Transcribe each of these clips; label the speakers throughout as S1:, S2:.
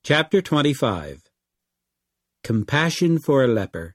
S1: Chapter 25. Compassion for a Leper.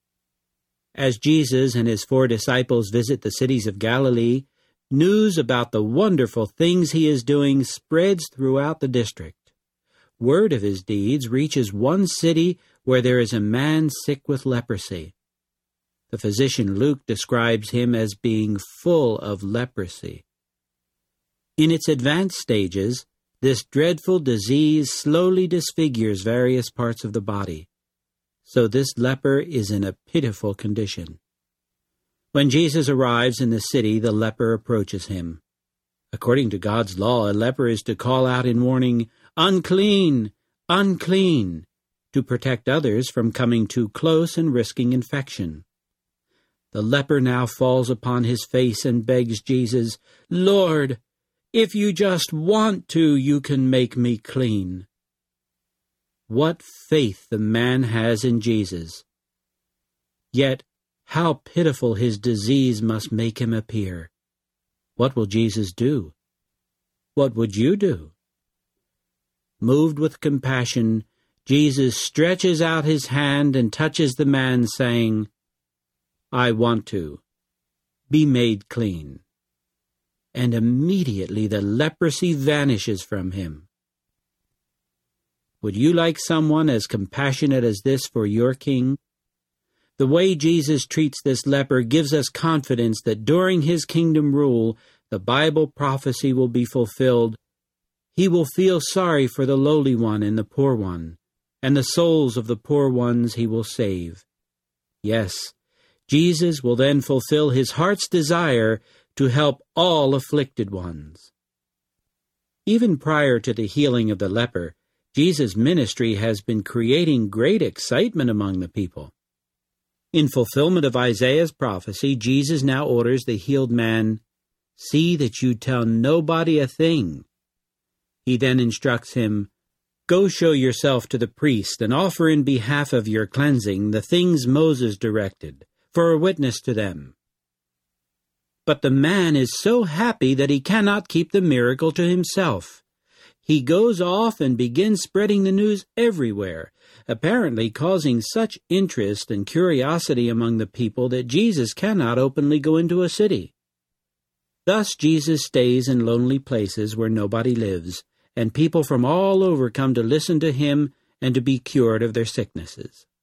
S1: As Jesus and his 4 disciples visit the cities of Galilee, news about the wonderful things he is doing spreads throughout the district. Word of his deeds reaches one city where there is a man sick with leprosy. The physician Luke describes him as being full of leprosy. In its advanced stages, this dreadful disease slowly disfigures various parts of the body. So this leper is in a pitiful condition. When Jesus arrives in the city, the leper approaches him. According to God's law, a leper is to call out in warning, "Unclean! Unclean!" to protect others from coming too close and risking infection. The leper now falls upon his face and begs Jesus, "Lord, if you just want to, you can make me clean." What faith the man has in Jesus! Yet, how pitiful his disease must make him appear. What will Jesus do? What would you do? Moved with compassion, Jesus stretches out his hand and touches the man, saying, "I want to. Be made clean." And immediately the leprosy vanishes from him. Would you like someone as compassionate as this for your king? The way Jesus treats this leper gives us confidence that during his kingdom rule, the Bible prophecy will be fulfilled. He will feel sorry for the lowly one and the poor one, and the souls of the poor ones he will save. Yes, Jesus will then fulfill his heart's desire to help all afflicted ones. Even prior to the healing of the leper, Jesus' ministry has been creating great excitement among the people. In fulfillment of Isaiah's prophecy, Jesus now orders the healed man, "See that you tell nobody a thing." He then instructs him, "Go show yourself to the priest and offer in behalf of your cleansing the things Moses directed, for a witness to them." But the man is so happy that he cannot keep the miracle to himself. He goes off and begins spreading the news everywhere, apparently causing such interest and curiosity among the people that Jesus cannot openly go into a city. Thus Jesus stays in lonely places where nobody lives, and people from all over come to listen to him and to be cured of their sicknesses.